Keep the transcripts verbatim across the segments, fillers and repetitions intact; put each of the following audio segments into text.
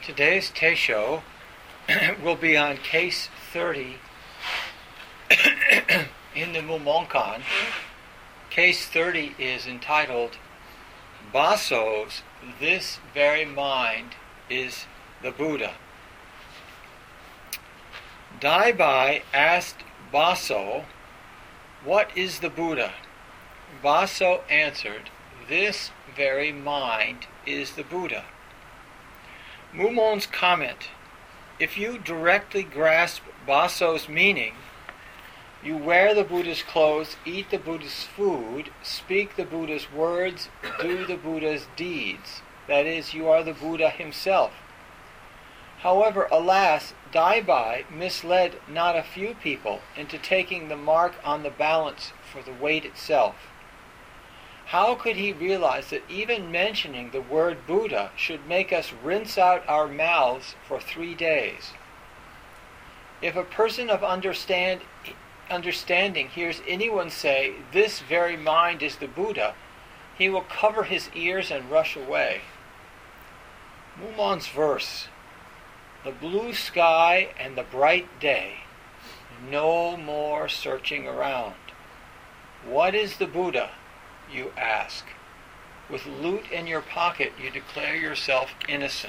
Today's Teisho will be on case thirty in the Mumonkan. Case thirty is entitled, Baso's This Very Mind is the Buddha. Daibai asked Baso, what is the Buddha? Baso answered, this very mind is the Buddha. Mumon's comment, if you directly grasp Baso's meaning, you wear the Buddha's clothes, eat the Buddha's food, speak the Buddha's words, do the Buddha's deeds. That is, you are the Buddha himself. However, alas, Daibai misled not a few people into taking the mark on the balance for the weight itself. How could he realize that even mentioning the word Buddha should make us rinse out our mouths for three days? If a person of understand, understanding hears anyone say, this very mind is the Buddha, he will cover his ears and rush away. Mumon's verse, the blue sky and the bright day, no more searching around. What is the Buddha? You ask. With loot in your pocket, you declare yourself innocent.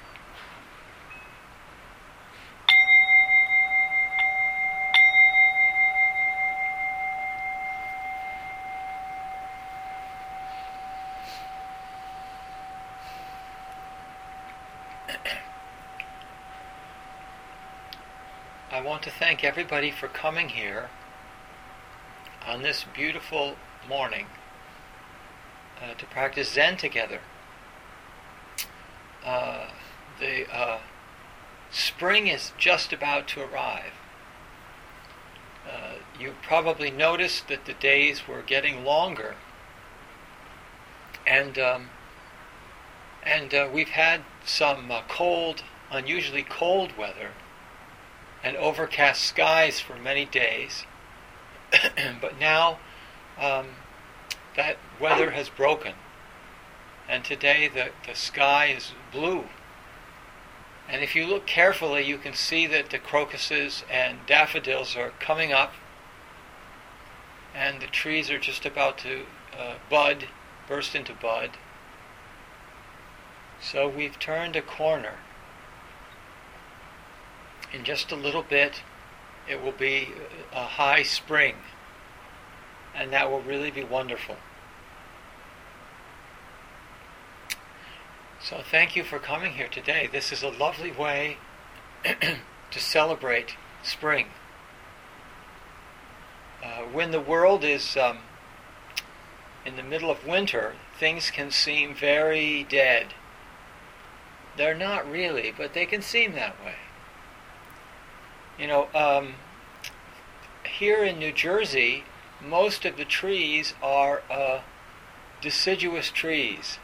I want to thank everybody for coming here on this beautiful morning Uh, to practice Zen together. Uh, the uh, spring is just about to arrive. Uh, you probably noticed that the days were getting longer, and um, and uh, we've had some uh, cold, unusually cold weather, and overcast skies for many days. But now. Um, That weather has broken, and today the, the sky is blue. And if you look carefully, you can see that the crocuses and daffodils are coming up, and the trees are just about to uh, bud, burst into bud. So we've turned a corner. In just a little bit, it will be a high spring. And that will really be wonderful. So thank you for coming here today. This is a lovely way to celebrate spring. Uh, when the world is um, in the middle of winter, things can seem very dead. They're not really, but they can seem that way. You know, um, here in New Jersey, most of the trees are uh, deciduous trees.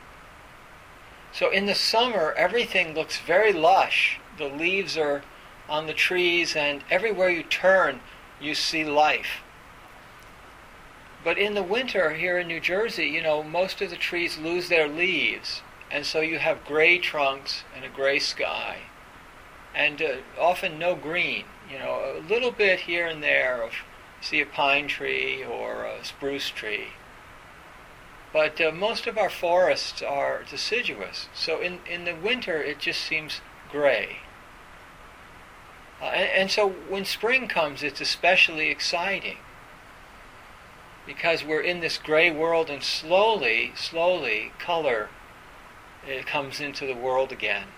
So in the summer, everything looks very lush. The leaves are on the trees, and everywhere you turn, you see life. But in the winter here in New Jersey, you know, most of the trees lose their leaves, and so you have gray trunks and a gray sky, and uh, often no green. You know, a little bit here and there of see a pine tree or a spruce tree. But uh, most of our forests are deciduous. So in, in the winter, it just seems gray. Uh, and, and so when spring comes, it's especially exciting. Because we're in this gray world, and slowly, slowly, color it comes into the world again.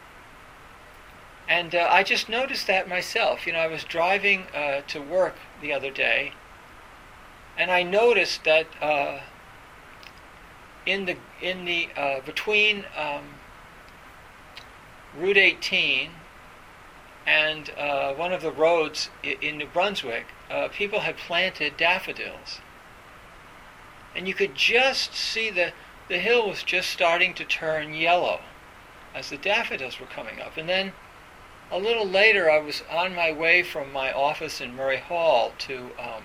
And uh, I just noticed that myself. You know, I was driving uh, to work the other day, and I noticed that uh, in the in the uh, between um, Route eighteen and uh, one of the roads I- in New Brunswick, uh, people had planted daffodils, and you could just see the the hill was just starting to turn yellow as the daffodils were coming up, and then. A little later, I was on my way from my office in Murray Hall to um,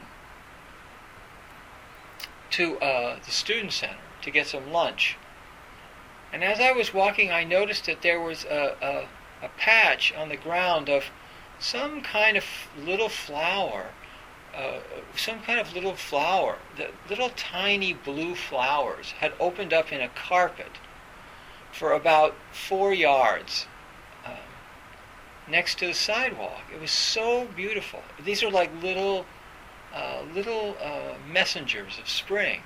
to uh, the student center to get some lunch. And as I was walking, I noticed that there was a, a, a patch on the ground of some kind of little flower, uh, some kind of little flower. The little tiny blue flowers had opened up in a carpet for about four yards um, next to the sidewalk. It was so beautiful. These are like little, uh, little uh, messengers of spring.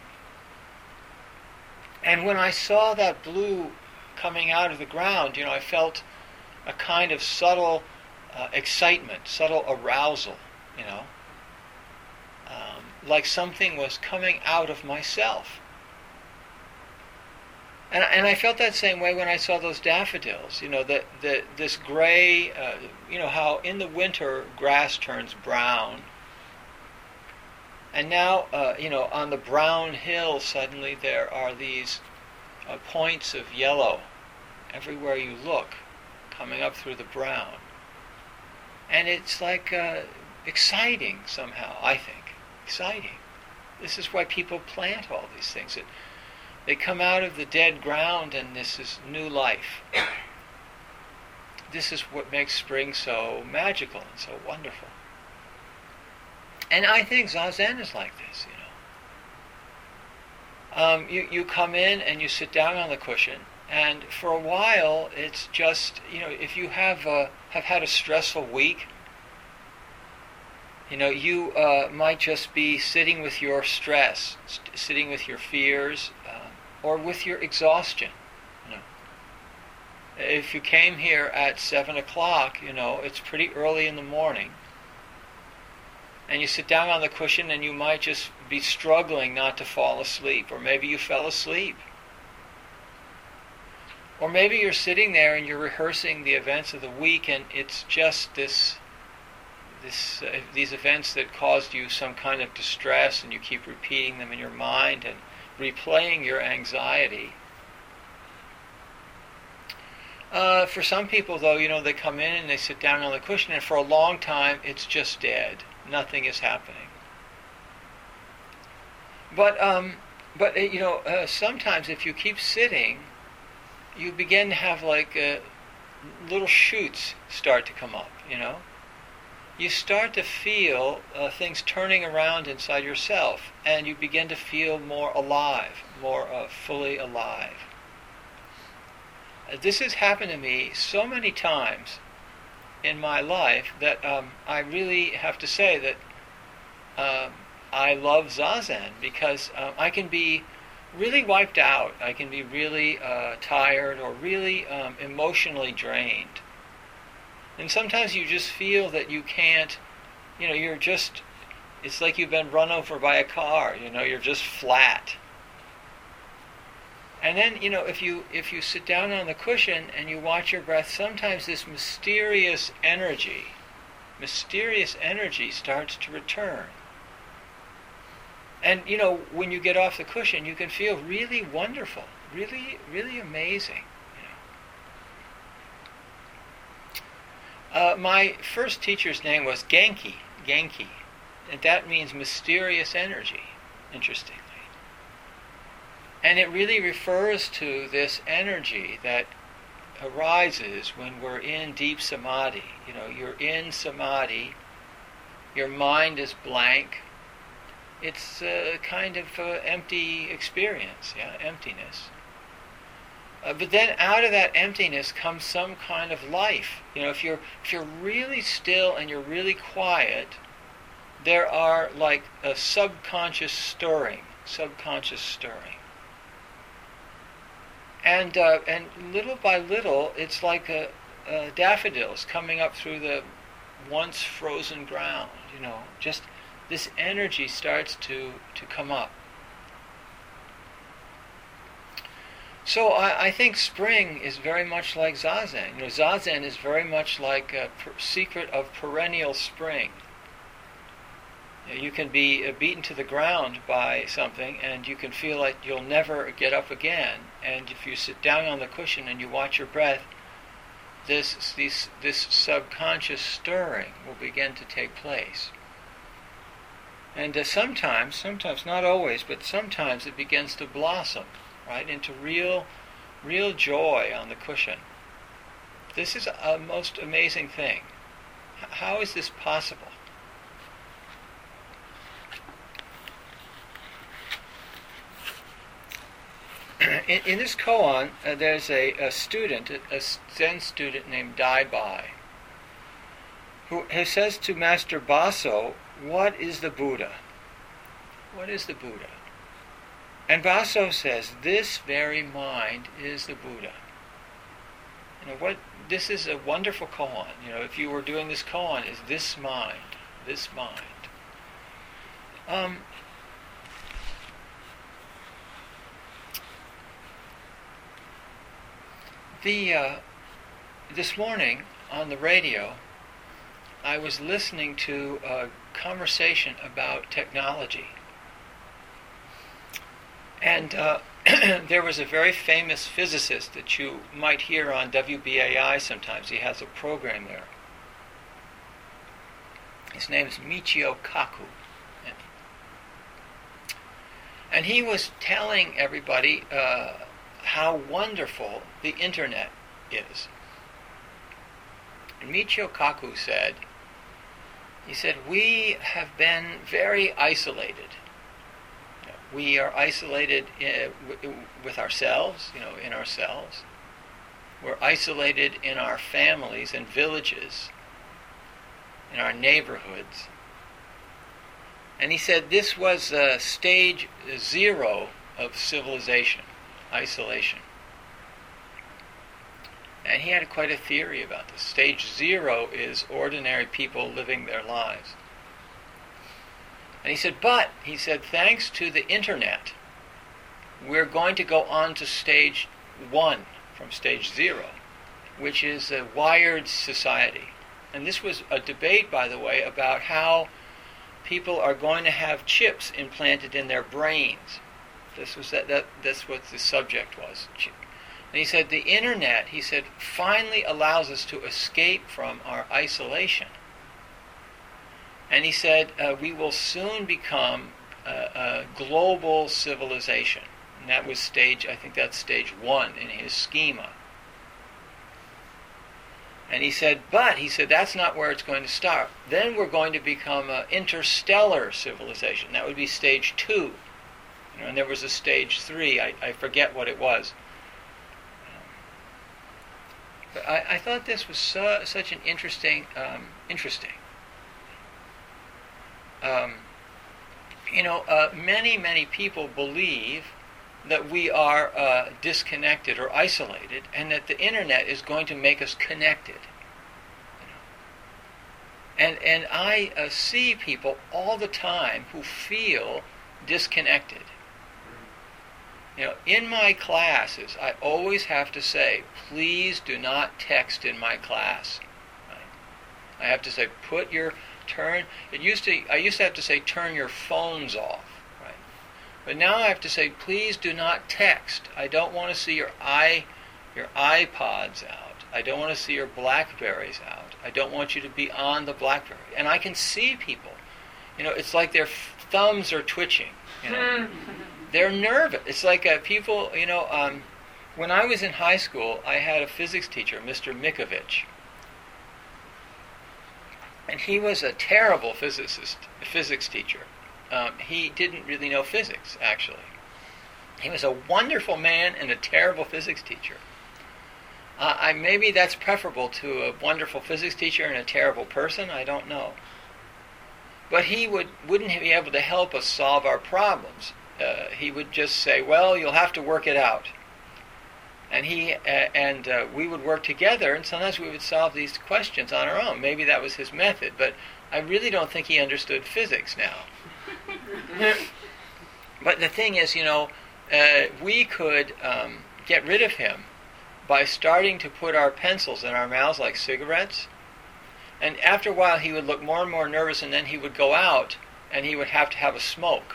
And when I saw that blue coming out of the ground, you know, I felt a kind of subtle uh, excitement, subtle arousal, you know, um, like something was coming out of myself. And, and I felt that same way when I saw those daffodils, you know, that the, this gray, uh, you know, how in the winter grass turns brown. And now, uh, you know, on the brown hill, suddenly there are these uh, points of yellow everywhere you look, coming up through the brown. And it's like uh, exciting somehow, I think. Exciting. This is why people plant all these things. It, they come out of the dead ground, and this is new life. This is what makes spring so magical and so wonderful. And I think Zazen is like this, you know. Um, you, you come in and you sit down on the cushion, and for a while it's just, you know, if you have uh, have had a stressful week, you know, you uh, might just be sitting with your stress, st- sitting with your fears, uh, or with your exhaustion, you know. If you came here at seven o'clock, you know, it's pretty early in the morning, and you sit down on the cushion and you might just be struggling not to fall asleep. Or maybe you fell asleep. Or maybe you're sitting there and you're rehearsing the events of the week, and it's just this, this, uh, these events that caused you some kind of distress, and you keep repeating them in your mind and replaying your anxiety. Uh, for some people, though, you know, they come in and they sit down on the cushion, and for a long time it's just dead. Nothing is happening. But, um, but you know, uh, sometimes if you keep sitting, you begin to have like uh, little shoots start to come up, you know. You start to feel uh, things turning around inside yourself, and you begin to feel more alive, more uh, fully alive. Uh, this has happened to me so many times in my life that um, I really have to say that um, I love Zazen, because um, I can be really wiped out. I can be really uh, tired or really um, emotionally drained. And sometimes you just feel that you can't, you know, you're just, it's like you've been run over by a car, you know, you're just flat. And then, you know, if you if you sit down on the cushion and you watch your breath, sometimes this mysterious energy, mysterious energy starts to return. And, you know, when you get off the cushion, you can feel really wonderful, really, really amazing. You know. Uh, my first teacher's name was Genki, Genki, and that means mysterious energy, interestingly. And it really refers to this energy that arises when we're in deep samadhi. You know, you're in samadhi, your mind is blank. It's a kind of uh, empty experience, yeah, emptiness. Uh, but then out of that emptiness comes some kind of life. You know, if you're if you're really still and you're really quiet, there are like a subconscious stirring, subconscious stirring. And uh, and little by little, it's like a, a daffodils coming up through the once frozen ground. You know, just this energy starts to, to come up. So I, I think spring is very much like Zazen. You know, Zazen is very much like a per- secret of perennial spring. You can be uh, beaten to the ground by something, and you can feel like you'll never get up again. And if you sit down on the cushion and you watch your breath, this this, this subconscious stirring will begin to take place. And uh, sometimes, sometimes, not always, but sometimes it begins to blossom, right, into real real joy on the cushion. This is a most amazing thing. H- how is this possible? In, in this koan, uh, there's a, a student, a Zen student named Dai Bai, who, who says to Master Baso, "What is the Buddha? What is the Buddha?" And Baso says, "This very mind is the Buddha." You know what? This is a wonderful koan. You know, if you were doing this koan, is this mind, this mind. Um. The uh, this morning on the radio, I was listening to a conversation about technology, and uh, there was a very famous physicist that you might hear on W B A I sometimes. He has a program there. His name is Michio Kaku, and he was telling everybody Uh, how wonderful the internet is. And Michio Kaku said, he said, we have been very isolated. We are isolated in, with ourselves, you know, in ourselves. We're isolated in our families and villages, in our neighborhoods. And he said this was uh, stage zero of civilization. Isolation. And he had quite a theory about this. Stage zero is ordinary people living their lives. And he said, but, he said, thanks to the internet, we're going to go on to stage one from stage zero, which is a wired society. And this was a debate, by the way, about how people are going to have chips implanted in their brains. This was that, that that's what the subject was. And he said the internet, he said, finally allows us to escape from our isolation. And he said uh, we will soon become a, a global civilization. And that was stage, I think that's stage one in his schema. And he said, but, he said, that's not where it's going to start. Then we're going to become an interstellar civilization. That would be stage two. And there was a stage three. I, I forget what it was. But I, I thought this was su- such an interesting, um, interesting. Um, you know, uh, many, many people believe that we are uh, disconnected or isolated, and that the internet is going to make us connected. You know? And and I uh, see people all the time who feel disconnected. You know, in my classes, I always have to say, please do not text in my class. Right? I have to say, put your, turn, it used to, I used to have to say, turn your phones off. Right? But now I have to say, please do not text. I don't want to see your i, your iPods out. I don't want to see your Blackberries out. I don't want you to be on the Blackberry. And I can see people. You know, it's like their f- thumbs are twitching. You know. They're nervous. It's like uh, people, you know, um, when I was in high school, I had a physics teacher, Mister Mikovich. And he was a terrible physicist, physics teacher. Um, he didn't really know physics, actually. He was a wonderful man and a terrible physics teacher. Uh, I, maybe that's preferable to a wonderful physics teacher and a terrible person, I don't know. But he would, wouldn't be able to help us solve our problems. Uh, he would just say, well, you'll have to work it out. And he uh, and uh, we would work together, and sometimes we would solve these questions on our own. Maybe that was his method, but I really don't think he understood physics now. But the thing is, you know, uh, we could um, get rid of him by starting to put our pencils in our mouths like cigarettes. And after a while, he would look more and more nervous, and then he would go out, and he would have to have a smoke.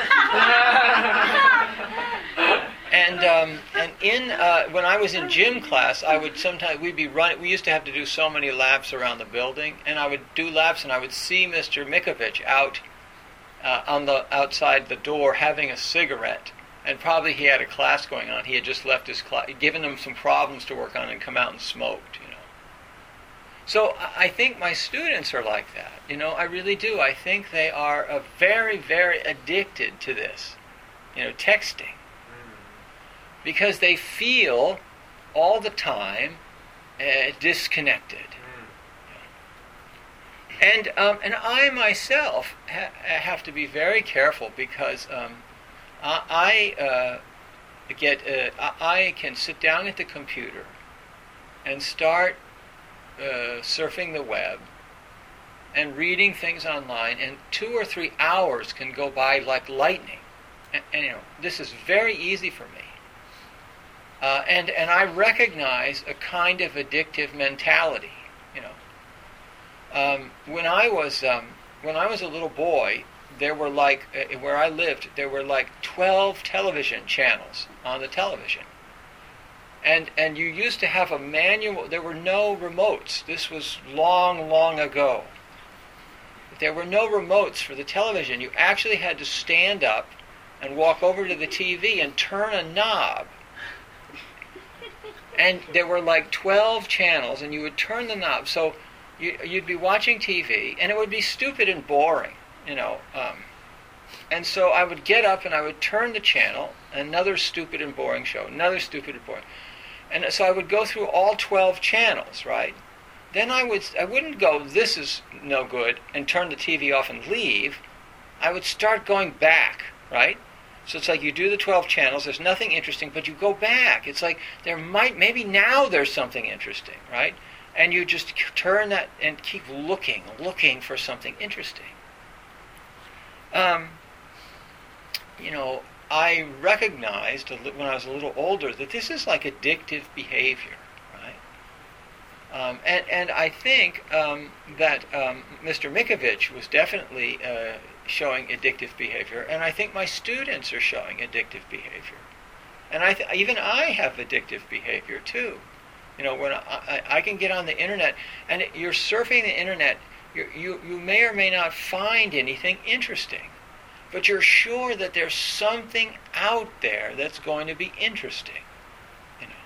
And um, and in uh, when I was in gym class, I would sometimes we'd be running. We used to have to do so many laps around the building, and I would do laps, and I would see Mister Mikovich out uh, on the outside the door having a cigarette, and probably he had a class going on. He had just left his class, given them some problems to work on, and come out and smoked, you know. So I think my students are like that. You know, I really do. I think they are uh, very, very addicted to this, you know, texting. Because they feel all the time uh, disconnected. And um, and I myself ha- have to be very careful because um, I, I uh, get uh, I can sit down at the computer and start uh, surfing the web and reading things online, and two or three hours can go by like lightning. And, and you know, this is very easy for me. Uh, and and I recognize a kind of addictive mentality. You know, um, when I was um, when I was a little boy, there were like uh, where I lived, there were like twelve television channels on the television. And and you used to have a manual. There were no remotes. This was long, long ago. There were no remotes for the television. You actually had to stand up and walk over to the T V and turn a knob. And there were like twelve channels, and you would turn the knob. So you, you'd be watching T V, and it would be stupid and boring, you know. Um, and so I would get up and I would turn the channel, another stupid and boring show, another stupid and boring. And so I would go through all twelve channels, right? Then I would I wouldn't go, this is no good, and turn the T V off and leave. I would start going back, right? So it's like you do the twelve channels, there's nothing interesting, but you go back. It's like there might, maybe now there's something interesting, right? And you just turn that and keep looking, looking for something interesting. Um, you know, I recognized when I was a little older that this is like addictive behavior, right? Um, and, and I think um, that um, Mister Mikovich was definitely uh, showing addictive behavior, and I think my students are showing addictive behavior. And I th- even I have addictive behavior too. You know, when I, I, I can get on the internet, and it, you're surfing the internet, you're, you you may or may not find anything interesting, but you're sure that there's something out there that's going to be interesting. You know.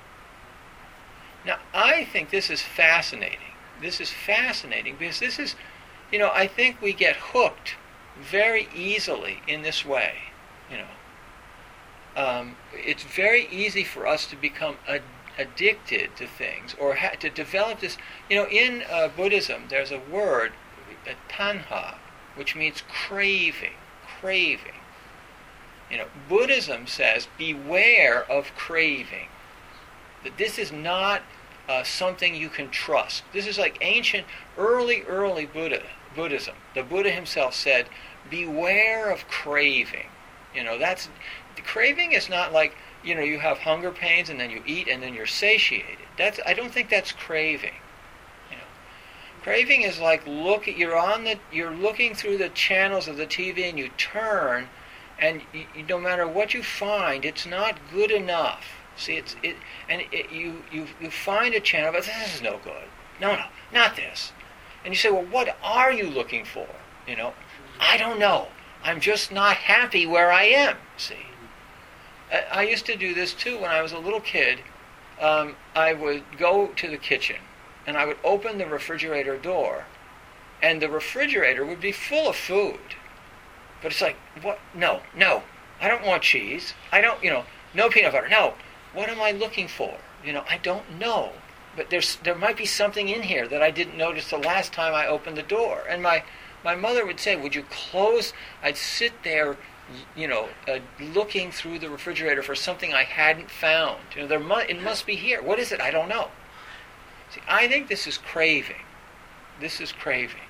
Now, I think this is fascinating. This is fascinating because this is, you know, I think we get hooked very easily in this way. You know, um, it's very easy for us to become ad- addicted to things or ha- to develop this. You know, in uh, Buddhism, there's a word, uh, tanha, which means craving. Craving. You know, Buddhism says beware of craving. That this is not uh, something you can trust. This is like ancient, early, early Buddha. Buddhism. The Buddha himself said, beware of craving. You know, that's, the craving is not like, you know, you have hunger pains and then you eat and then you're satiated. That's, I don't think that's craving. You know, craving is like, look, you're on the, you're looking through the channels of the T V and you turn, and you, no matter what you find, it's not good enough. See, it's, it, and it, you, you, you find a channel, but this is no good. No, no, not this. And you say, well, what are you looking for? You know, I don't know. I'm just not happy where I am, see. I, I used to do this too when I was a little kid. Um, I would go to the kitchen and I would open the refrigerator door, and the refrigerator would be full of food. But it's like, what? No, no, I don't want cheese. I don't, you know, no peanut butter. No, what am I looking for? You know, I don't know. But there's there might be something in here that I didn't notice the last time I opened the door. And my, my mother would say, would you close? I'd sit there, you know, uh, looking through the refrigerator for something I hadn't found. You know, there mu- it must be here. What is it? I don't know. See, I think this is craving. This is craving.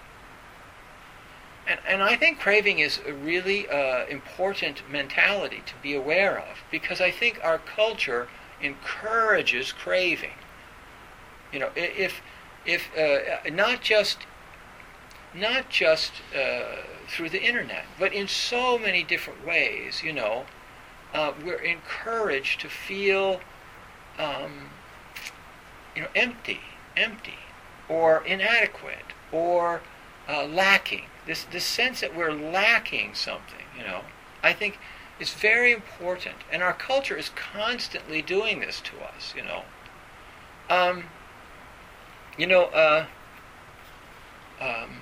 And, and I think craving is a really uh, important mentality to be aware of, because I think our culture encourages craving. You know, if if uh, not just not just uh, through the internet, but in so many different ways, you know, uh, we're encouraged to feel, um, you know, empty, empty, or inadequate, or uh, lacking. This this sense that we're lacking something, you know, I think is very important, and our culture is constantly doing this to us. You know, um, you know, uh, um,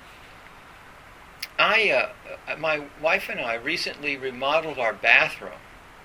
I, uh, my wife and I recently remodeled our bathroom,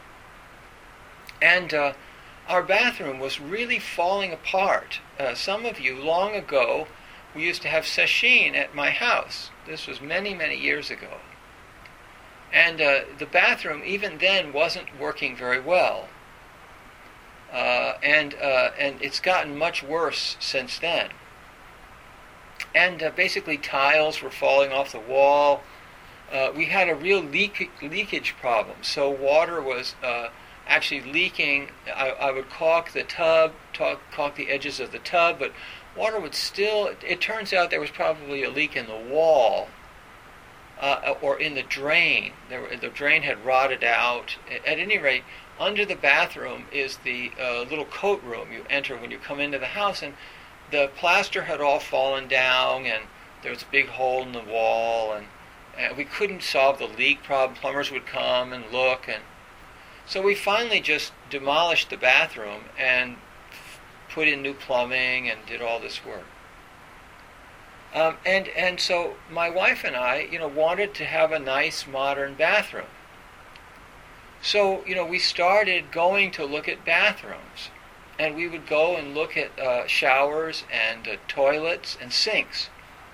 and uh, our bathroom was really falling apart. Uh, some of you, long ago, we used to have sesshin at my house. This was many, many years ago. And uh, the bathroom, even then, wasn't working very well. Uh, and uh, and it's gotten much worse since then. And uh, basically tiles were falling off the wall. Uh, we had a real leak- leakage problem. So water was uh, actually leaking. I, I would caulk the tub, talk, caulk the edges of the tub, but water would still, it, it turns out there was probably a leak in the wall uh, or in the drain. There, the drain had rotted out. At any rate, under the bathroom is the uh, little coat room you enter when you come into the house, and the plaster had all fallen down, and there was a big hole in the wall, and, and we couldn't solve the leak problem. Plumbers would come and look, and so we finally just demolished the bathroom and f- put in new plumbing and did all this work. Um, and and so my wife and I, you know, wanted to have a nice modern bathroom. So, you know, we started going to look at bathrooms. And we would go and look at uh, showers and uh, toilets and sinks.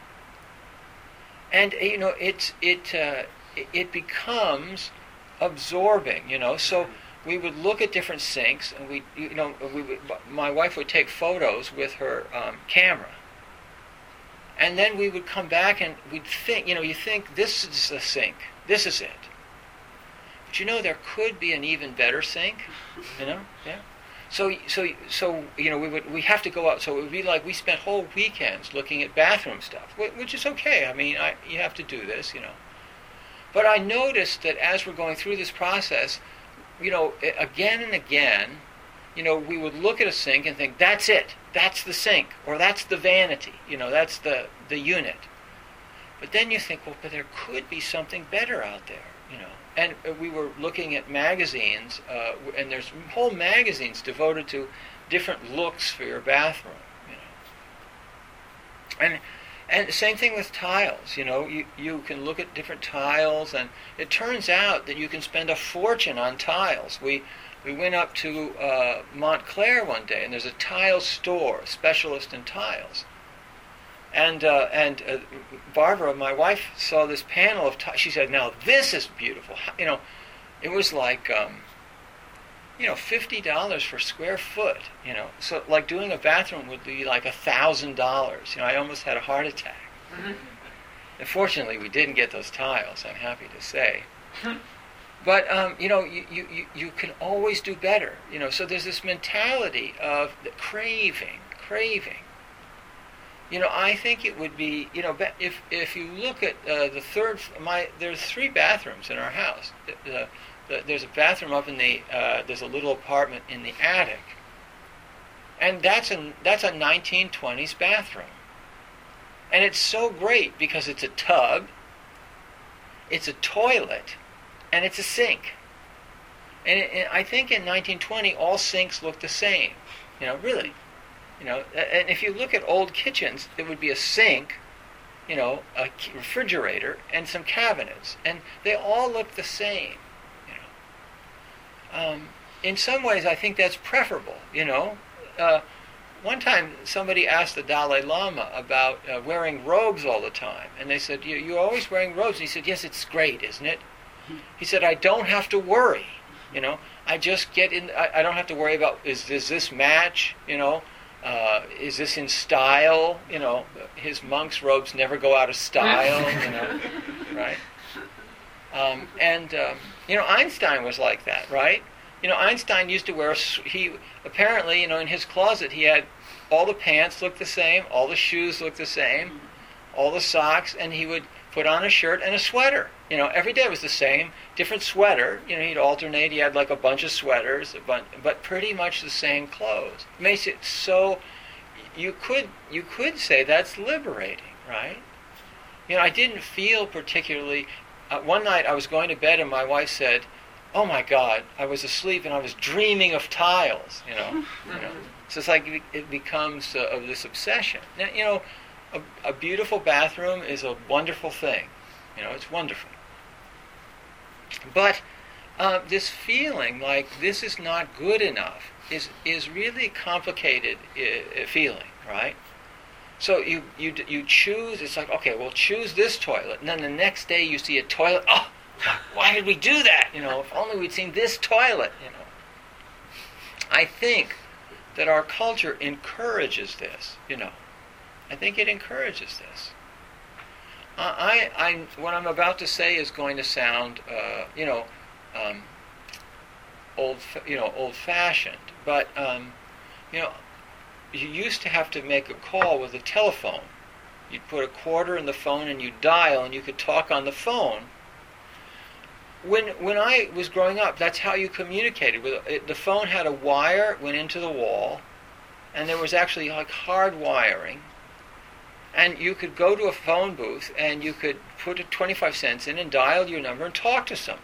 And, you know, it's, it, uh, it becomes absorbing, you know. So we would look at different sinks, and we, you know, we would, my wife would take photos with her um, camera. And then we would come back and we'd think, you know, you think this is the sink, this is it. But you know, there could be an even better sink, you know, yeah. So, so, so, you know, we would we have to go out. So it would be like we spent whole weekends looking at bathroom stuff, which is okay. I mean, I, you have to do this, you know. But I noticed that as we're going through this process, you know, again and again, you know, we would look at a sink and think, that's it, that's the sink, or that's the vanity, you know, that's the, the unit. But then you think, well, but there could be something better out there, you know. And we were looking at magazines, uh, and there's whole magazines devoted to different looks for your bathroom, you know. And and same thing with tiles, you know. You you can look at different tiles, and it turns out that you can spend a fortune on tiles. We we went up to uh, Montclair one day, and there's a tile store, specialist in tiles. And uh, and uh, Barbara, my wife, saw this panel of tiles. She said, "Now this is beautiful." You know, it was like, um, you know, fifty dollars for square foot. You know, so like doing a bathroom would be like a thousand dollars. You know, I almost had a heart attack. Mm-hmm. And fortunately, we didn't get those tiles. I'm happy to say. But um, you know, you, you you can always do better. You know, so there's this mentality of the craving, craving. You know, I think it would be, you know, if if you look at uh, the third, my there's three bathrooms in our house. The, the, there's a bathroom up in the, uh, there's a little apartment in the attic, and that's a that's a nineteen twenties bathroom, and it's so great because it's a tub, it's a toilet, and it's a sink. And, it, and I think in nineteen twenty all sinks look the same. You know, really. You know, and if you look at old kitchens, it would be a sink, you know, a refrigerator, and some cabinets, and they all look the same. You know, um, in some ways, I think that's preferable. You know, uh, one time somebody asked the Dalai Lama about uh, wearing robes all the time, and they said, "You you're always wearing robes." And he said, "Yes, it's great, isn't it?" He said, "I don't have to worry. You know, I just get in. I, I don't have to worry about is does this match? You know." Uh, is this in style? You know, his monk's robes never go out of style, you know, right? Um, and, um, you know, Einstein was like that, right? You know, Einstein used to wear, a, he, apparently, you know, in his closet, he had all the pants looked the same, all the shoes looked the same, all the socks, and he would put on a shirt and a sweater. You know, every day was the same, different sweater. You know, he'd alternate. He had like a bunch of sweaters, a bunch, but pretty much the same clothes. It makes it so. You could you could say that's liberating, right? You know, I didn't feel particularly. Uh, one night I was going to bed and my wife said, oh my God, I was asleep and I was dreaming of tiles, you know. you know. So it's like it, it becomes uh, of this obsession. Now, you know, a, a beautiful bathroom is a wonderful thing. You know, it's wonderful. But uh, this feeling like this is not good enough is is really a complicated uh, feeling, right? So you, you you choose, it's like, okay, well, choose this toilet. And then the next day you see a toilet, oh, why did we do that? You know, if only we'd seen this toilet, you know. I think that our culture encourages this, you know. I think it encourages this. Uh, I, I, what I'm about to say is going to sound, uh, you know, um, old, you know, old-fashioned. But, um, you know, you used to have to make a call with a telephone. You'd put a quarter in the phone and you'd dial and you could talk on the phone. When when I was growing up, that's how you communicated. With it, the phone had a wire, went into the wall, and there was actually like hard wiring. And you could go to a phone booth and you could put twenty-five cents in and dial your number and talk to somebody.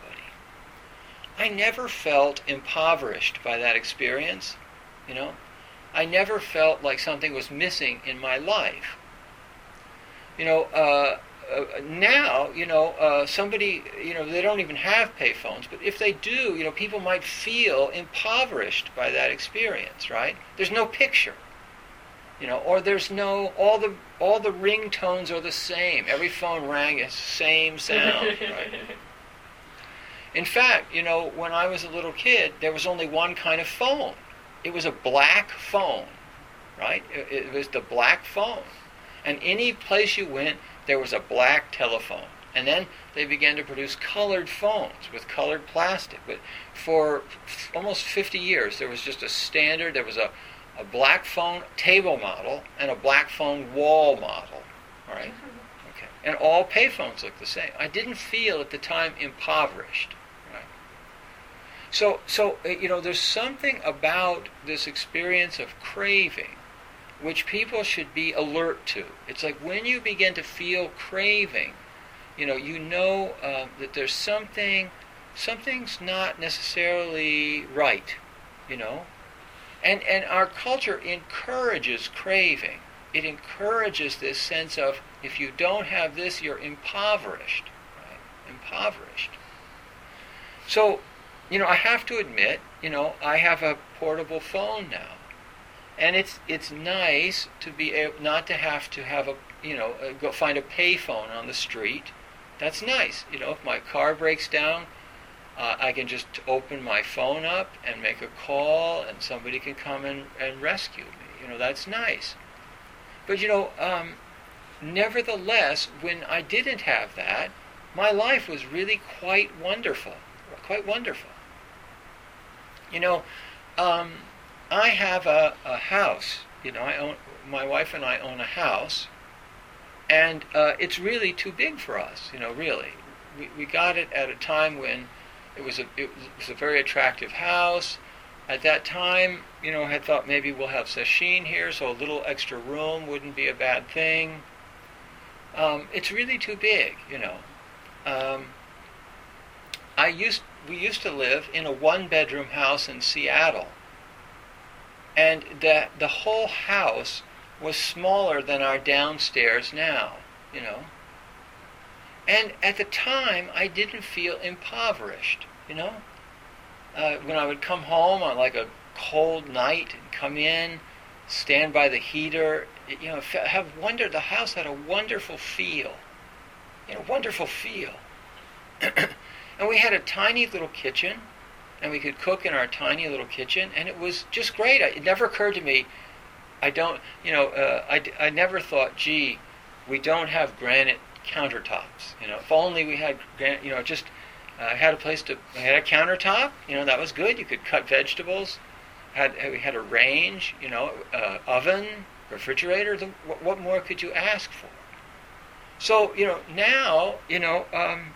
I never felt impoverished by that experience, you know. I never felt like something was missing in my life. You know, uh, uh, now, you know, uh, somebody, you know, they don't even have payphones, but if they do, you know, people might feel impoverished by that experience, right? There's no picture, you know, or there's no, all the all the ringtones are the same. Every phone rang the same sound, right? In fact, you know, when I was a little kid, there was only one kind of phone. It was a black phone, right? It, it was the black phone. And any place you went, there was a black telephone. And then they began to produce colored phones with colored plastic. But for f- almost fifty years, there was just a standard. There was a, a black phone table model and a black phone wall model, all right? Okay. And all payphones looked the same. I didn't feel at the time impoverished. So, so you know, there's something about this experience of craving which people should be alert to. It's like when you begin to feel craving, you know, you know uh, that there's something, something's not necessarily right, you know. And and our culture encourages craving. It encourages this sense of, if you don't have this, you're impoverished, right? Impoverished. So, you know, I have to admit, you know, I have a portable phone now, and it's it's nice to be able not to have to have a, you know, uh, go find a payphone on the street. That's nice. You know, if my car breaks down, uh, I can just open my phone up and make a call, and somebody can come and, and rescue me. You know, that's nice. But you know, um, nevertheless, when I didn't have that, my life was really quite wonderful. Quite wonderful. You know, um, I have a, a house. You know, I own, my wife and I own a house, and uh, it's really too big for us. You know, really, we we got it at a time when it was a it was a very attractive house. At that time, you know, I had thought maybe we'll have sesshin here, so a little extra room wouldn't be a bad thing. Um, it's really too big. You know. Um, I used we used to live in a one-bedroom house in Seattle, and the the whole house was smaller than our downstairs now, you know. And at the time, I didn't feel impoverished, you know. Uh, when I would come home on like a cold night and come in, stand by the heater, you know, have wonder. The house had a wonderful feel, you know, wonderful feel. And we had a tiny little kitchen, and we could cook in our tiny little kitchen, and it was just great. It never occurred to me, I don't, you know, uh, I, I never thought, gee, we don't have granite countertops. You know, if only we had, you know, just uh, had a place to, we had a countertop, you know, that was good. You could cut vegetables. Had we had a range, you know, uh, oven, refrigerator. The, what, what more could you ask for? So, you know, now, you know, um,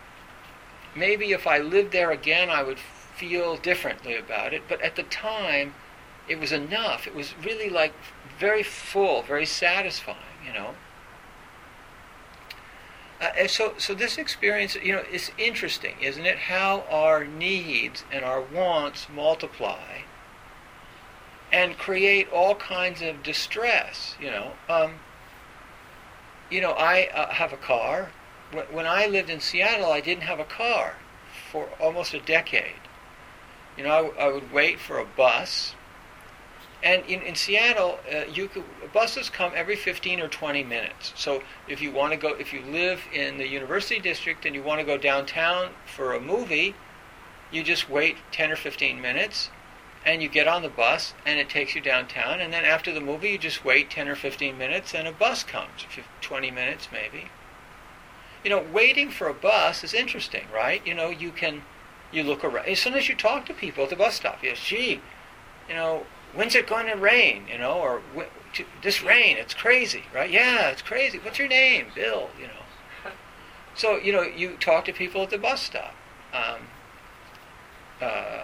maybe if I lived there again, I would feel differently about it. But at the time, it was enough. It was really like very full, very satisfying, you know. Uh, so, so this experience, you know, is interesting, isn't it? How our needs and our wants multiply and create all kinds of distress. You know, um, you know, I uh, have a car. When, when I lived in Seattle, I didn't have a car for almost a decade. You know, I, I would wait for a bus. And in, in Seattle, uh, you could, buses come every fifteen or twenty minutes. So if you want to go, if you live in the University District and you want to go downtown for a movie, you just wait ten or fifteen minutes, and you get on the bus, and it takes you downtown. And then after the movie, you just wait ten or fifteen minutes, and a bus comes, twenty minutes maybe. You know, waiting for a bus is interesting, right? You know, you can, you look around. As soon as you talk to people at the bus stop, you say, gee, you know, when's it going to rain, you know, or this rain, it's crazy, right? Yeah, it's crazy. What's your name? Bill, you know. So, you know, you talk to people at the bus stop. Um, uh,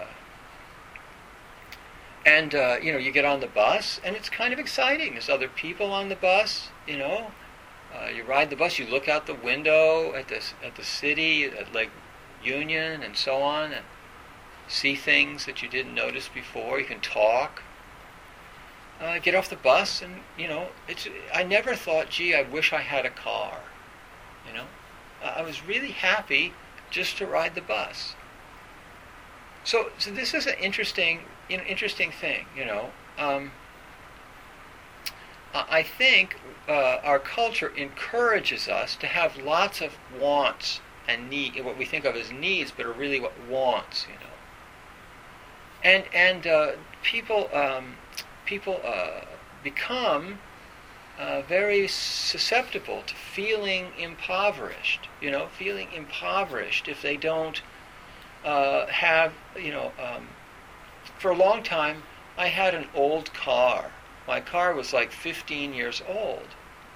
and, uh, you know, you get on the bus, and it's kind of exciting. There's other people on the bus, you know. Uh, you ride the bus, you look out the window at the, at the city, at Lake Union, and so on, and see things that you didn't notice before. You can talk. Uh, get off the bus, and you know, it's. I never thought, gee, I wish I had a car. You know, uh, I was really happy just to ride the bus. So, so this is an interesting, you know, interesting thing. You know, um, I think uh, our culture encourages us to have lots of wants and need, what we think of as needs, but are really what wants. You know, and and uh, people. Um, People uh, become uh, very susceptible to feeling impoverished. You know, feeling impoverished if they don't uh, have. You know, um, for a long time, I had an old car. My car was like fifteen years old,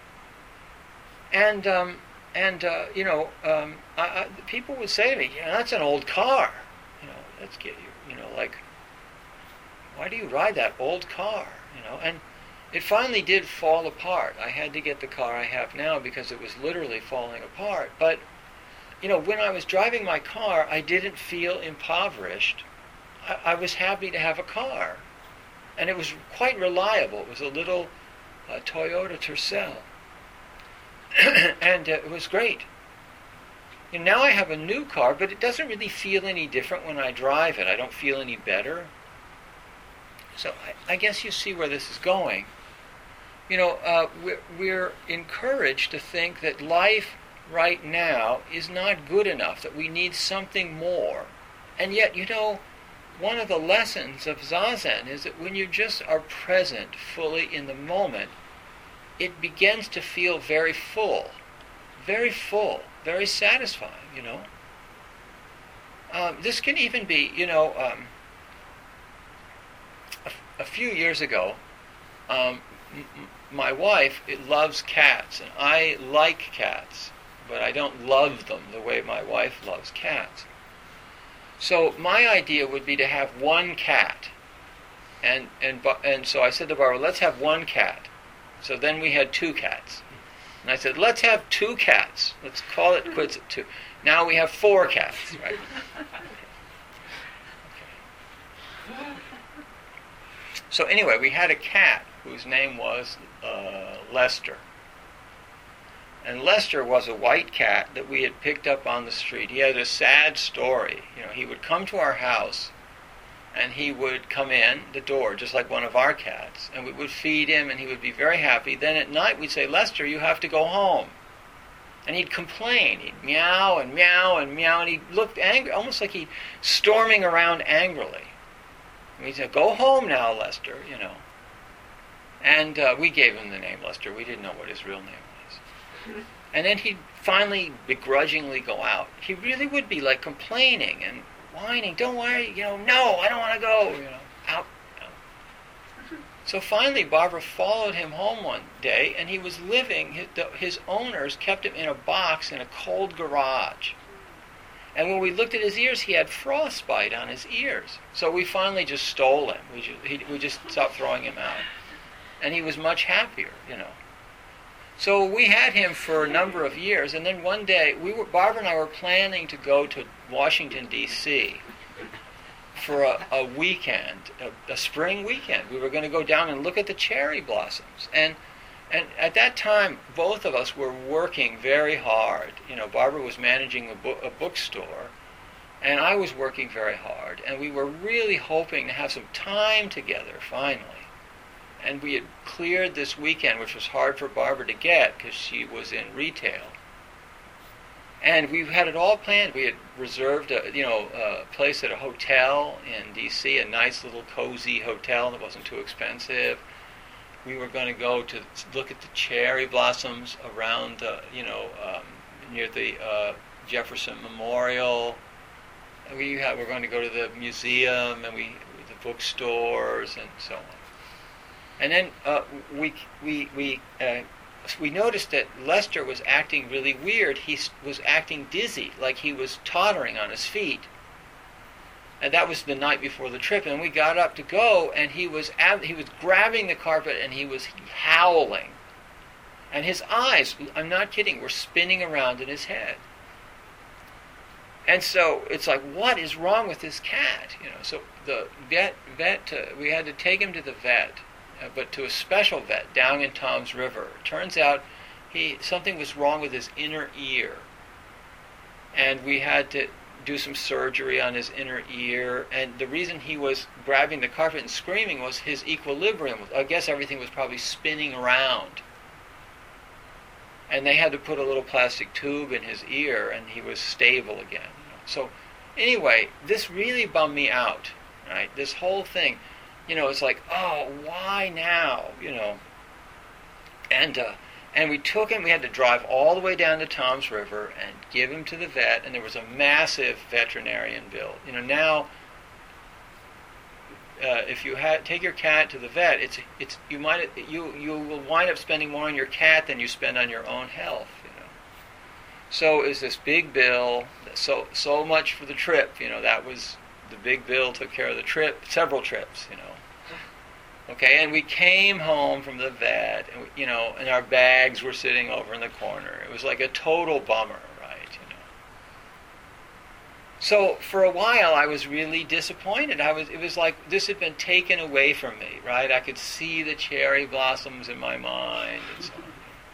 and um, and uh, you know, um, I, I, people would say to me, "Yeah, that's an old car." You know, let's get you. You know, like. Why do you ride that old car? You know, and it finally did fall apart. I had to get the car I have now because it was literally falling apart. But, you know, when I was driving my car, I didn't feel impoverished. I, I was happy to have a car. And it was quite reliable. It was a little uh, Toyota Tercel. and uh, it was great. And now I have a new car, but it doesn't really feel any different when I drive it. I don't feel any better. So I, I guess you see where this is going. You know, uh, we're, we're encouraged to think that life right now is not good enough, that we need something more. And yet, you know, one of the lessons of Zazen is that when you just are present fully in the moment, it begins to feel very full, very full, very satisfying, you know. Um, this can even be, you know, um, a, a few years ago, um, m- my wife it loves cats, and I like cats, but I don't love them the way my wife loves cats. So my idea would be to have one cat, and and and so I said to Barbara, let's have one cat. So then we had two cats, and I said, let's have two cats. Let's call it quits at two. Now we have four cats, right? Okay. So anyway, we had a cat whose name was uh, Lester. And Lester was a white cat that we had picked up on the street. He had a sad story. You know, he would come to our house, and he would come in the door, just like one of our cats, and we would feed him, and he would be very happy. Then at night we'd say, Lester, you have to go home. And he'd complain. He'd meow and meow and meow, and he looked angry, almost like he'd storming around angrily. And we'd say, go home now, Lester, you know. And uh, we gave him the name Lester. We didn't know what his real name was. And then he'd finally begrudgingly go out. He really would be like complaining and whining, don't worry, you know, no, I don't want to go, you know, out. You know. So finally Barbara followed him home one day, and he was living, his, the, his owners kept him in a box in a cold garage. And when we looked at his ears, he had frostbite on his ears. So we finally just stole him. We just, he, we just stopped throwing him out. And he was much happier, you know. So we had him for a number of years, and then one day, we were, Barbara and I were planning to go to Washington, D C for a, a weekend, a, a spring weekend. We were going to go down and look at the cherry blossoms. And and at that time, both of us were working very hard. You know, Barbara was managing a, book, a bookstore, and I was working very hard. And we were really hoping to have some time together, finally. And we had cleared this weekend, which was hard for Barbara to get because she was in retail. And we had it all planned. We had reserved a, you know, a place at a hotel in D C, a nice little cozy hotel that wasn't too expensive. We were going to go to look at the cherry blossoms around, uh, you know, um, near the uh, Jefferson Memorial. And we had, we're going to go to the museum and we the bookstores and so on. And then uh, we we we uh, we noticed that Lester was acting really weird. He was acting dizzy, like he was tottering on his feet. And that was the night before the trip. And we got up to go, and he was ab- he was grabbing the carpet and he was howling. And his eyes, I'm not kidding, were spinning around in his head. And so it's like, what is wrong with this cat? You know. So the vet vet uh, we had to take him to the vet. Uh, but to a special vet down in Toms River. It turns out he something was wrong with his inner ear. And we had to do some surgery on his inner ear. And the reason he was grabbing the carpet and screaming was his equilibrium. I guess everything was probably spinning around. And they had to put a little plastic tube in his ear, and he was stable again. So anyway, this really bummed me out, right? This whole thing. You know, it's like, oh, why now? You know, and uh, and we took him. We had to drive all the way down to Toms River and give him to the vet. And there was a massive veterinarian bill. You know, now uh, if you ha- take your cat to the vet, it's it's you might you you will wind up spending more on your cat than you spend on your own health. You know, so is this big bill. So so much for the trip. You know, that was. The big bill took care of the trip, several trips, you know. Okay, and we came home from the vet, and we, you know, and our bags were sitting over in the corner. It was like a total bummer, right? You know. So for a while, I was really disappointed. I was. It was like this had been taken away from me, right? I could see the cherry blossoms in my mind, and so on.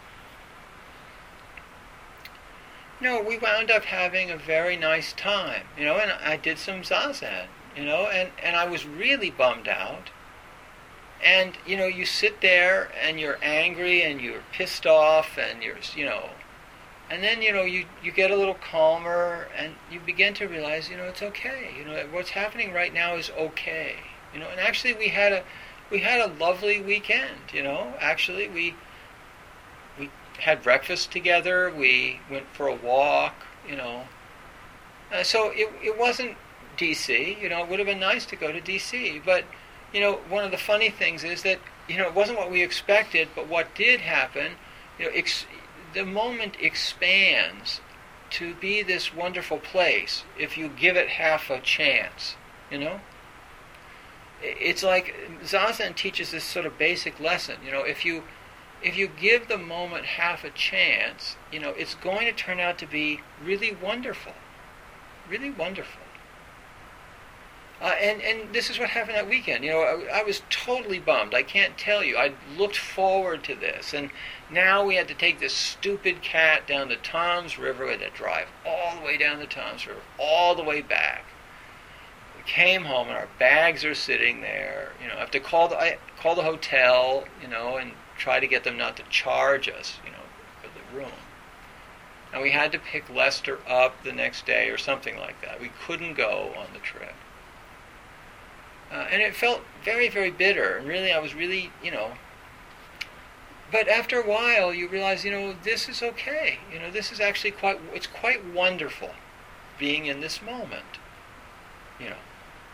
No, we wound up having a very nice time, you know, and I did some zazen, you know, and, and I was really bummed out. And, you know, you sit there and you're angry and you're pissed off and you're, you know, and then, you know, you, you get a little calmer and you begin to realize, you know, it's okay. You know, what's happening right now is okay. You know, and actually we had a, we had a lovely weekend, you know, actually we, we had breakfast together, we went for a walk, you know. Uh, so it it wasn't D C, you know, it would have been nice to go to D C, but, you know, one of the funny things is that, you know, it wasn't what we expected, but what did happen, you know, ex- the moment expands to be this wonderful place if you give it half a chance, you know. It's like Zazen teaches this sort of basic lesson, you know, if you If you give the moment half a chance, you know, it's going to turn out to be really wonderful. Really wonderful. Uh, and, and this is what happened that weekend. You know, I, I was totally bummed. I can't tell you. I looked forward to this. And now we had to take this stupid cat down the Toms River. We had to drive all the way down the Toms River, all the way back. We came home and our bags are sitting there. You know, I have to call the, I call the hotel, you know, and try to get them not to charge us, you know, for the room. And we had to pick Lester up the next day or something like that. We couldn't go on the trip. Uh, and it felt very, very bitter. And really, I was really, you know... But after a while, you realize, you know, this is okay. You know, this is actually quite... It's quite wonderful being in this moment. You know.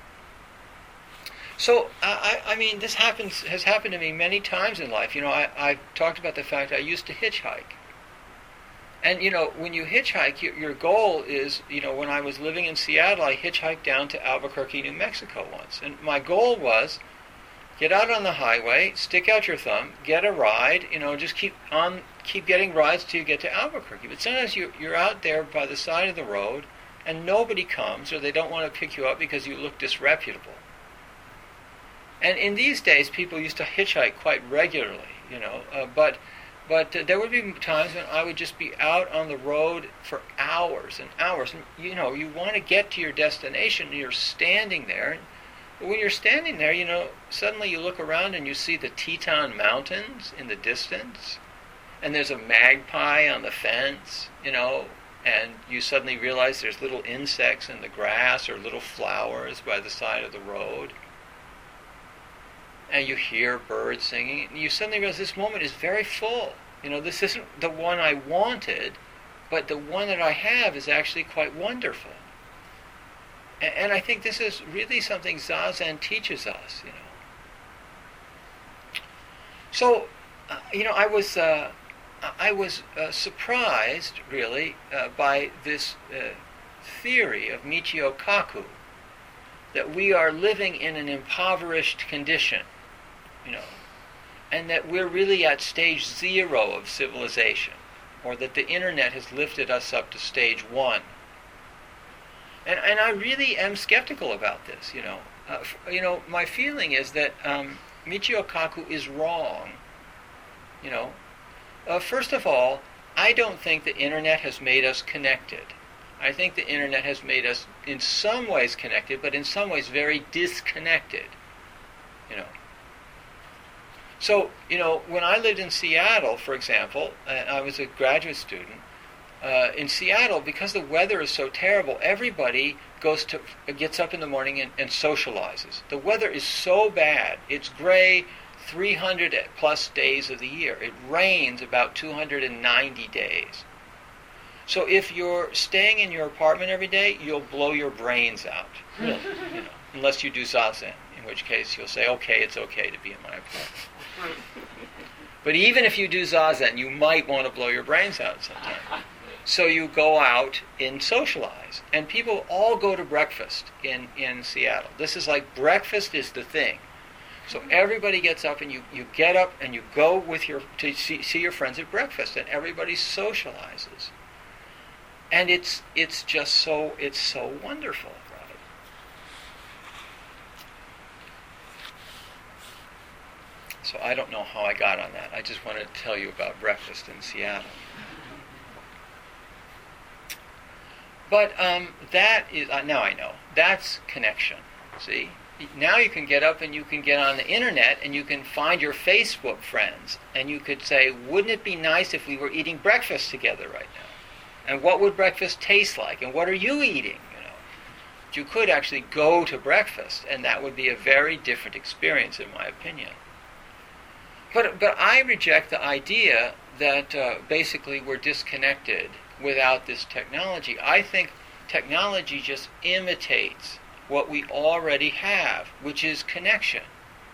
So, I, I mean, this happens has happened to me many times in life. You know, I, I talked about the fact I used to hitchhike. And, you know, when you hitchhike, your, your goal is, you know, when I was living in Seattle, I hitchhiked down to Albuquerque, New Mexico once. And my goal was Get out on the highway, stick out your thumb, get a ride, you know, just keep on, keep getting rides till you get to Albuquerque. But sometimes you, you're out there by the side of the road, and nobody comes, or they don't want to pick you up because you look disreputable. And in these days, people used to hitchhike quite regularly, you know, uh, but but uh, there would be times when I would just be out on the road for hours and hours. And, you know, you want to get to your destination, and you're standing there. But when you're standing there, you know, suddenly you look around and you see the Teton Mountains in the distance, and there's a magpie on the fence, you know, and you suddenly realize there's little insects in the grass or little flowers by the side of the road. And you hear birds singing, and you suddenly realize this moment is very full. You know, this isn't the one I wanted, but the one that I have is actually quite wonderful. And, and I think this is really something Zazen teaches us, you know. So, uh, you know, I was uh, I was uh, surprised, really, uh, by this uh, theory of Michio Kaku, that we are living in an impoverished condition, you know, and that we're really at stage zero of civilization, or that the internet has lifted us up to stage one. And and I really am skeptical about this, you know. Uh, f- you know, my feeling is that um, Michio Kaku is wrong, you know. Uh, first of all, I don't think the internet has made us connected. I think the internet has made us in some ways connected, but in some ways very disconnected, you know. So, you know, when I lived in Seattle, for example, and I was a graduate student, uh, in Seattle, because the weather is so terrible, everybody goes to gets up in the morning and, and socializes. The weather is so bad. It's gray three hundred plus days of the year. It rains about two hundred ninety days. So if you're staying in your apartment every day, you'll blow your brains out, really, you know, unless you do Zazen, in which case you'll say, okay, it's okay to be in my apartment. But even if you do Zazen, you might want to blow your brains out sometime. So you go out and socialize. And people all go to breakfast in, in Seattle. This is like breakfast is the thing. So everybody gets up and you, you get up and you go with your to see, see your friends at breakfast, and everybody socializes. And it's it's just so it's so wonderful, right? So I don't know how I got on that. I just wanted to tell you about breakfast in Seattle. But um, that is uh, now I know that's connection. See, now you can get up and you can get on the internet and you can find your Facebook friends, and you could say, "Wouldn't it be nice if we were eating breakfast together right now? And what would breakfast taste like? And what are you eating?" You know, but you could actually go to breakfast, and that would be a very different experience, in my opinion. But but I reject the idea that uh, basically we're disconnected without this technology. I think technology just imitates what we already have, which is connection.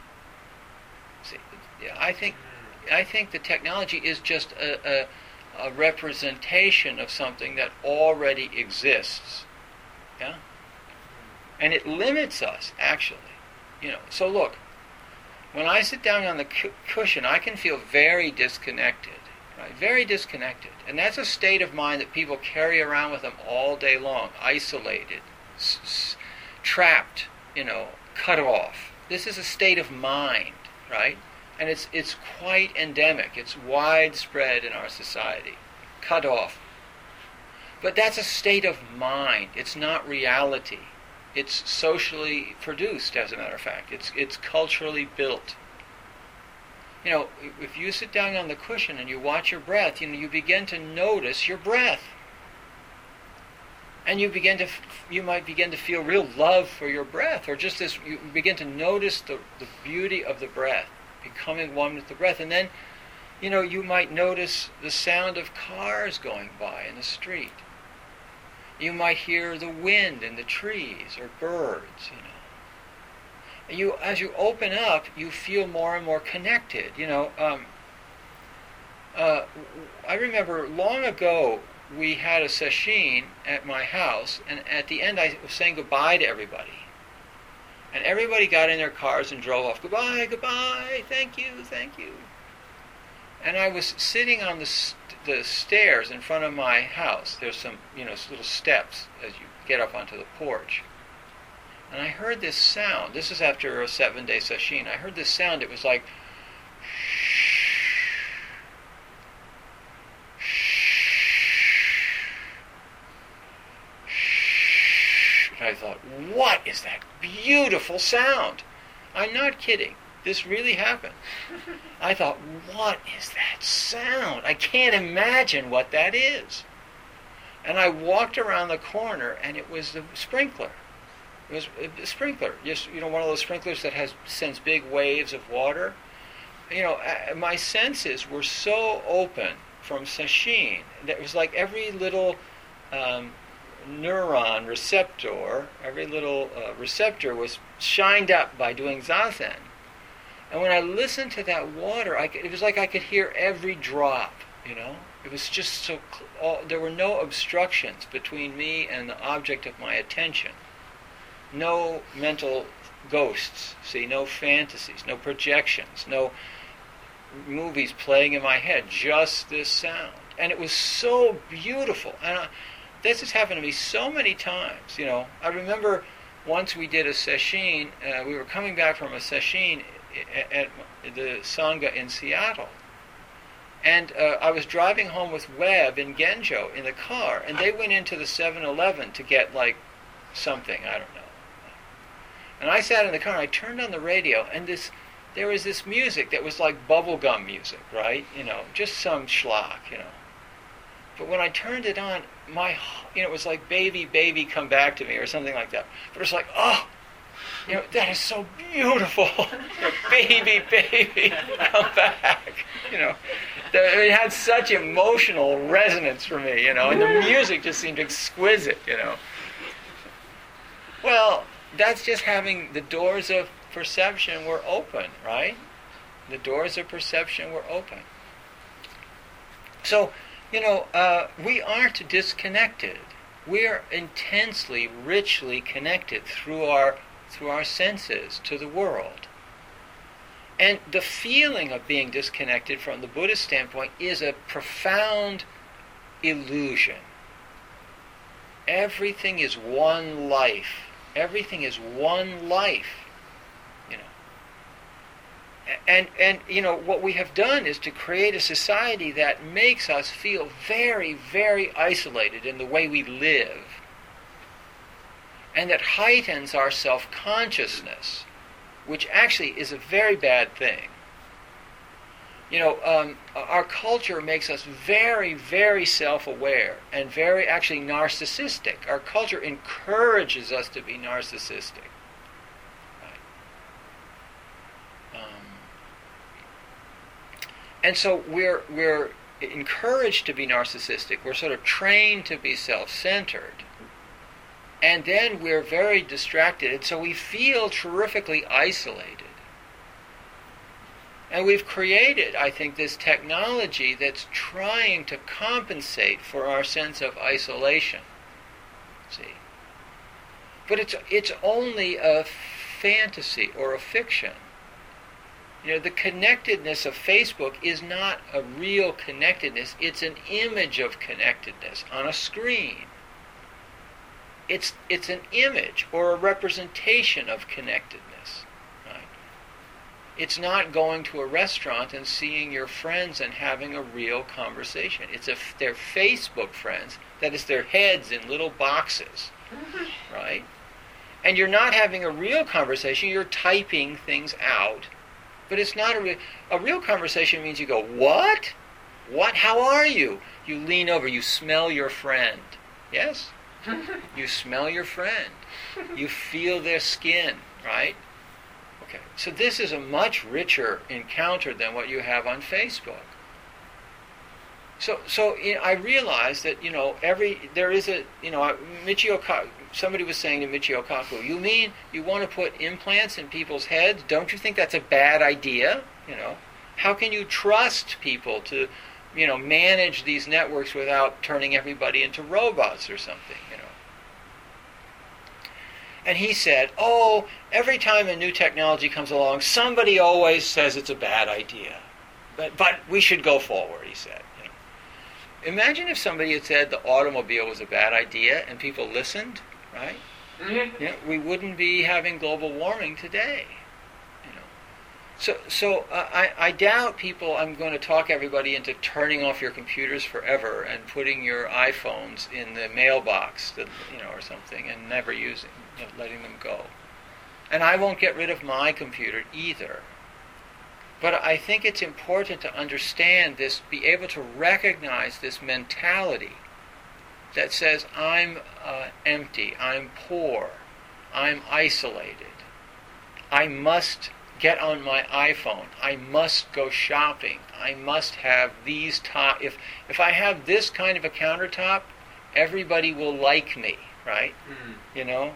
See, I think I think the technology is just a, a, a representation of something that already exists. Yeah? And it limits us, actually. You know. So look, when I sit down on the cu- cushion, I can feel very disconnected. Right? Very disconnected. And that's a state of mind that people carry around with them all day long, isolated, s- s- trapped, you know, cut off. This is a state of mind, right? And it's it's quite endemic. It's widespread in our society. Cut off. But that's a state of mind. It's not reality. It's socially produced, as a matter of fact. It's it's culturally built. You know, if you sit down on the cushion and you watch your breath, you know, you begin to notice your breath. And you begin to, you might begin to feel real love for your breath, or just this, you begin to notice the, the beauty of the breath, becoming one with the breath. And then, you know, you might notice the sound of cars going by in the street. You might hear the wind in the trees, or birds, you know. And you, as you open up, you feel more and more connected. You know, um, uh, I remember long ago, we had a sesshin at my house, and at the end I was saying goodbye to everybody. And everybody got in their cars and drove off. Goodbye, goodbye, thank you, thank you. And I was sitting on the st- the stairs in front of my house. There's some, you know, little steps as you get up onto the porch. And I heard this sound. This is after a seven-day sesshin. I heard this sound. It was like, and I thought, what is that beautiful sound? I'm not kidding. This really happened. I thought, what is that sound? I can't imagine what that is. And I walked around the corner, and it was the sprinkler. It was a sprinkler. Just, you know, one of those sprinklers that has sends big waves of water. You know, my senses were so open from sesshin that it was like every little um, neuron receptor, every little uh, receptor was shined up by doing zazen. And when I listened to that water, I could, it was like I could hear every drop, you know? It was just so, all, there were no obstructions between me and the object of my attention. No mental ghosts, see, no fantasies, no projections, no movies playing in my head, just this sound. And it was so beautiful. And I, this has happened to me so many times, you know. I remember once we did a sesshin, uh, we were coming back from a sesshin at the Sangha in Seattle. And uh, I was driving home with Webb and Genjo in the car, and they went into the seven eleven to get, like, something, I don't know. And I sat in the car, and I turned on the radio, and this there was this music that was like bubblegum music, right? You know, just some schlock, you know. But when I turned it on, my, you know, it was like Baby, Baby, Come Back to Me, or something like that. But it was like, oh, you know, that is so beautiful. You know, baby, baby, come back. You know, it had such emotional resonance for me, you know, and the music just seemed exquisite, you know. Well, that's just having the doors of perception were open, right? The doors of perception were open. So, you know, uh, we aren't disconnected. We're intensely, richly connected through our through our senses to the world. And the feeling of being disconnected from the Buddhist standpoint is a profound illusion. Everything is one life. Everything is one life. You know. And and you know, what we have done is to create a society that makes us feel very, very isolated in the way we live. And that heightens our self-consciousness, which actually is a very bad thing. You know, um, our culture makes us very, very self-aware and very actually narcissistic. Our culture encourages us to be narcissistic. Right? Um, and so we're we're encouraged to be narcissistic. We're sort of trained to be self-centered. And then we're very distracted, and so we feel terrifically isolated. And we've created, I think, this technology that's trying to compensate for our sense of isolation. See? But it's it's only a fantasy or a fiction. You know, the connectedness of Facebook is not a real connectedness. It's an image of connectedness on a screen. It's it's an image or a representation of connectedness. Right? It's not going to a restaurant and seeing your friends and having a real conversation. It's a, they're Facebook friends. That is, their heads in little boxes. Right? And you're not having a real conversation. You're typing things out. But it's not a real... A real conversation means you go, what? What? How are you? You lean over. You smell your friend. Yes? You smell your friend. You feel their skin, right? Okay. So this is a much richer encounter than what you have on Facebook. So, so you know, I realized that, you know, every there is a, you know, Michio Kaku, somebody was saying to Michio Kaku, you mean you want to put implants in people's heads? Don't you think that's a bad idea? You know, how can you trust people to, you know, manage these networks without turning everybody into robots or something, you know? And he said, oh, every time a new technology comes along, somebody always says it's a bad idea. But but we should go forward, he said. You know. Imagine if somebody had said the automobile was a bad idea and people listened, right? Mm-hmm. You know, we wouldn't be having global warming today. You know. So, so uh, I, I doubt people, I'm going to talk everybody into turning off your computers forever and putting your iPhones in the mailbox, that, you know, or something, and never using, you know, letting them go. And I won't get rid of my computer either. But I think it's important to understand this, be able to recognize this mentality that says, I'm uh, empty, I'm poor, I'm isolated, I must get on my iPhone, I must go shopping, I must have these top, if if I have this kind of a countertop, everybody will like me, right? Mm-hmm. You know?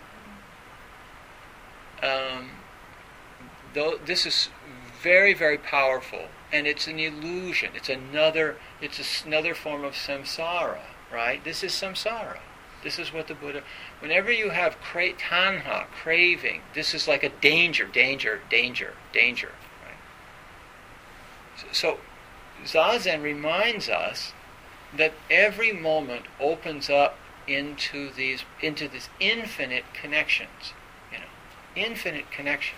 Um, though this is very, very powerful, and it's an illusion. It's another, it's another form of samsara, right? This is samsara. This is what the Buddha, whenever you have cra- tanha, craving, this is like a danger, danger, danger, danger, right? So, so Zazen reminds us that every moment opens up into these, into this infinite connections, you know, infinite connections.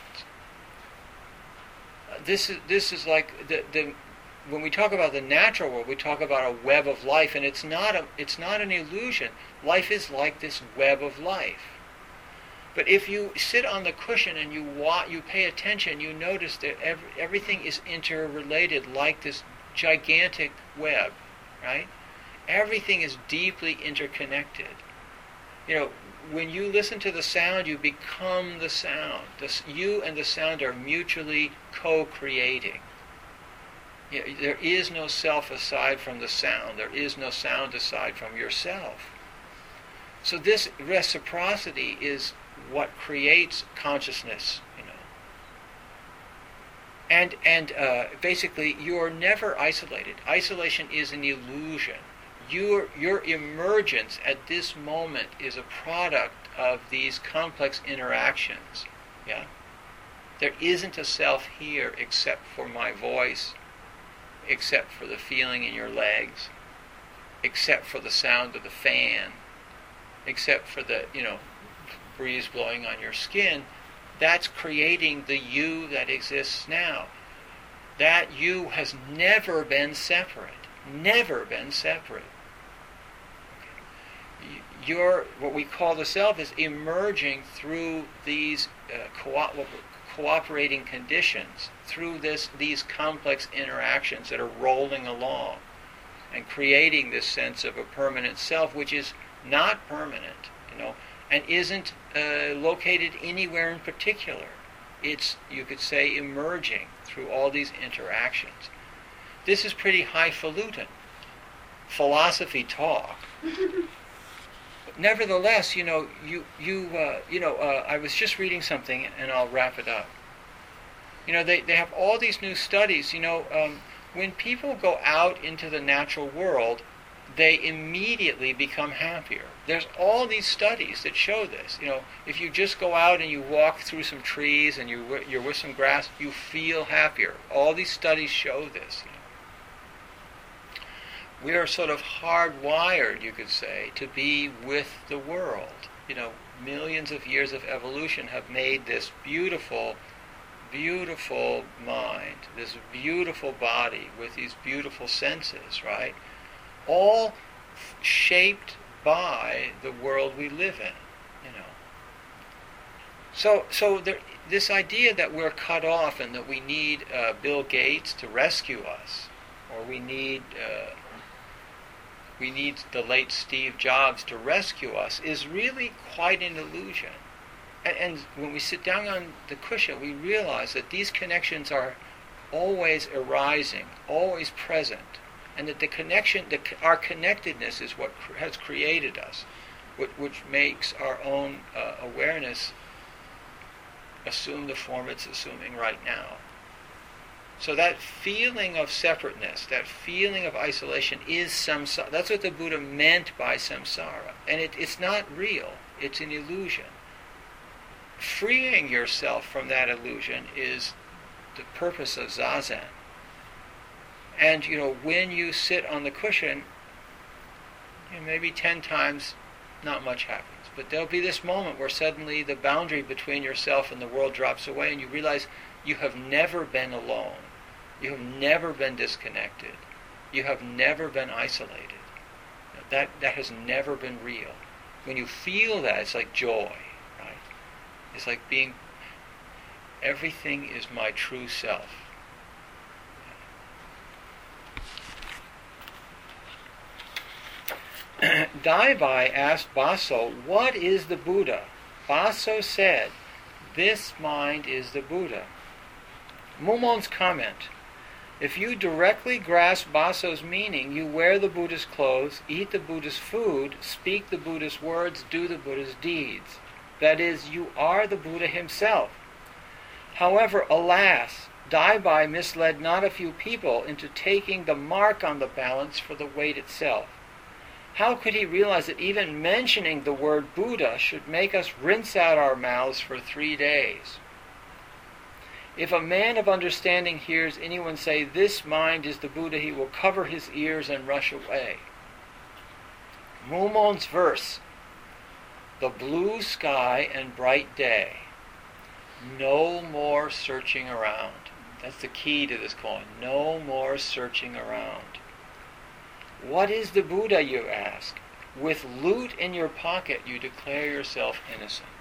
This is this is like the the when we talk about the natural world, we talk about a web of life, and it's not a it's not an illusion. Life is like this web of life. But if you sit on the cushion and you wa- you pay attention, you notice that every, everything is interrelated, like this gigantic web, right? Everything is deeply interconnected. You know, when you listen to the sound, you become the sound. The, you and the sound are mutually co-creating. You know, there is no self aside from the sound. There is no sound aside from yourself. So this reciprocity is what creates consciousness, you know. And and uh, basically, you're never isolated. Isolation is an illusion. Your your emergence at this moment is a product of these complex interactions. Yeah, there isn't a self here except for my voice, except for the feeling in your legs, except for the sound of the fan, except for the you know breeze blowing on your skin. That's creating the you that exists now. That you has never been separate. Never been separate. Your, what we call the self is emerging through these uh, co- cooperating conditions, through this these complex interactions that are rolling along and creating this sense of a permanent self, which is not permanent, you know, and isn't uh, located anywhere in particular. It's, you could say, emerging through all these interactions. This is pretty highfalutin philosophy talk. Nevertheless, you know, you you uh, you know, uh, I was just reading something, and I'll wrap it up. You know, they they have all these new studies. You know, um, when people go out into the natural world, they immediately become happier. There's all these studies that show this. You know, if you just go out and you walk through some trees and you you're with some grass, you feel happier. All these studies show this. You know. We are sort of hardwired, you could say, to be with the world. You know, millions of years of evolution have made this beautiful, beautiful mind, this beautiful body with these beautiful senses, right? All f- shaped by the world we live in, you know. So, so there, this idea that we're cut off and that we need uh, Bill Gates to rescue us, or we need uh, we need the late Steve Jobs to rescue us, is really quite an illusion. And, and when we sit down on the cushion, we realize that these connections are always arising, always present, and that the connection, the, our connectedness is what cr- has created us, which, which makes our own uh, awareness assume the form it's assuming right now. So that feeling of separateness, that feeling of isolation is samsara. That's what the Buddha meant by samsara. And it, it's not real. It's an illusion. freeing yourself from that illusion is the purpose of Zazen. And, you know, when you sit on the cushion, you know, maybe ten times, not much happens. But there'll be this moment where suddenly the boundary between yourself and the world drops away, and you realize you have never been alone. You have never been disconnected. You have never been isolated. That, that has never been real. When you feel that, it's like joy, right? It's like being, everything is my true self. Daibai asked Baso, what is the Buddha? Baso said, this mind is the Buddha. Mumon's comment, if you directly grasp Baso's meaning, you wear the Buddha's clothes, eat the Buddha's food, speak the Buddha's words, do the Buddha's deeds. That is, you are the Buddha himself. However, alas, Daibai misled not a few people into taking the mark on the balance for the weight itself. How could he realize that even mentioning the word Buddha should make us rinse out our mouths for three days? If a man of understanding hears anyone say, this mind is the Buddha, he will cover his ears and rush away. Mumon's verse, the blue sky and bright day, no more searching around. That's the key to this koan. No more searching around. What is the Buddha, you ask? With loot in your pocket, you declare yourself innocent.